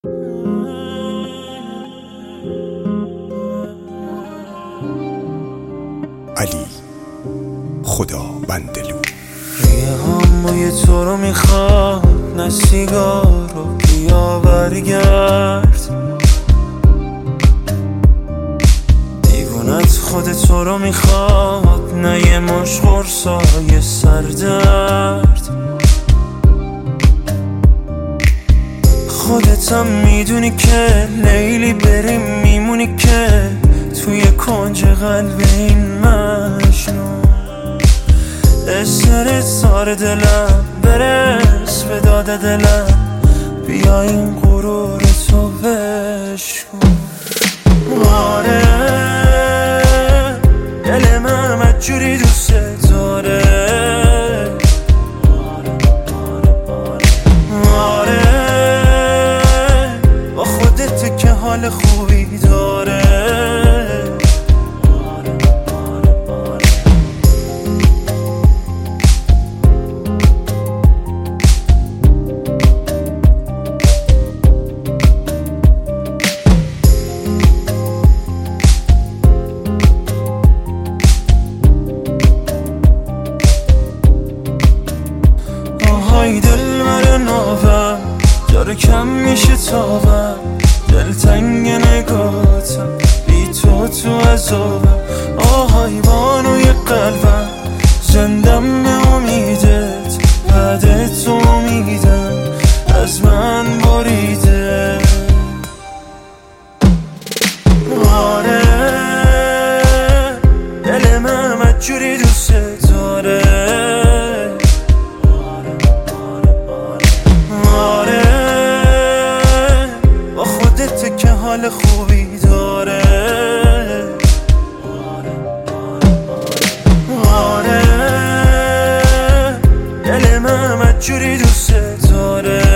علی خدا بندلو یه همای تو رو میخواد، نه سیگار رو بیا برگرد. دیوونت خود تو رو میخواد، نه یه مش قرصای سردرد. خودتم میدونی که لیلی بریم میمونی که توی کنج قلب این مجنون. استرت سار دلم برس به داد دلم، بیا این غرور تو بشکن. آره دل من جوری دوست داره، آره با خودت که حال خوبی داره. آهای دل من ناوم داره کم میشه تابم، دلتنگ نگاتم بی تو عذابم. آهای بانوی قلبم زندم به امیدت، بعد تو امیدم از من بریده. آره دل من جوری دوست داره، که حال خوبی داره. آره دل من جوری دوست داره.